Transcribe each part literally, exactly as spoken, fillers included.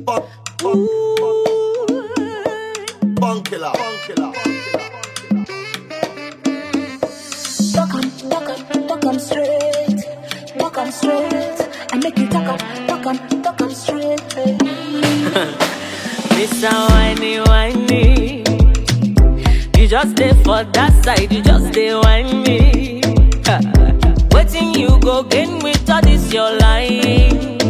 Bunk, bunk, bunk killer, bunk killer. Talk 'em, talk 'em, talk 'em straight. Talk 'em straight. I make you talk 'em, talk 'em, talk 'em straight. Mister Whiny Whiny, you just stay for that side, you just stay whiny. Waiting you go gain with all this your lying.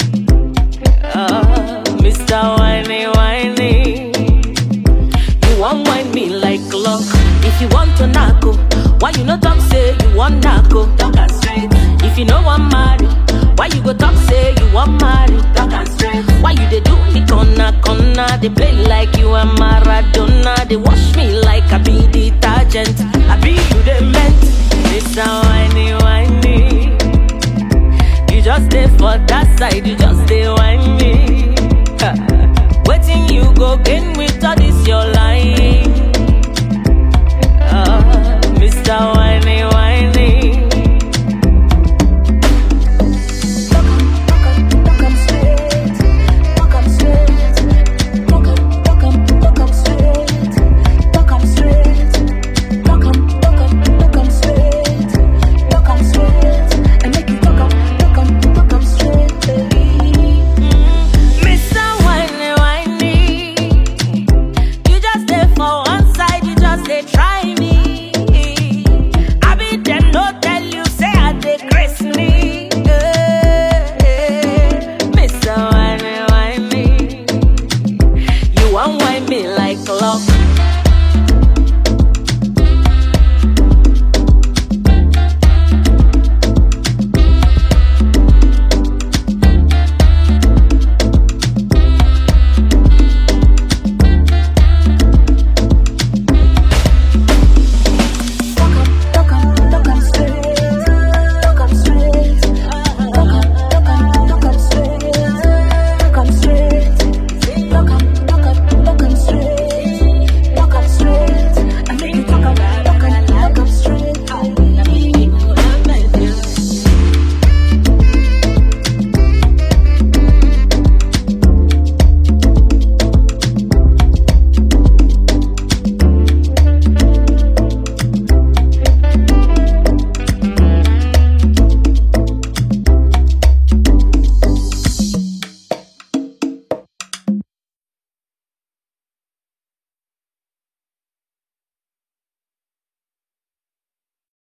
Uh, Mister Whiny Whiny, you won't whine me like luck. If you want to knackle, why you no talk say you want knackle? Talk and straight. If you know I'm married, why you go talk say you want married? Talk and straight. Why you they do me corner corner? They play like you are Maradona. They wash me like I be detergent. I be you they meant. Mister Whiny Whiny, you just stay for that side, you just stay whiny. Waiting you go gain with all this your lying. Uh, Mister Whiny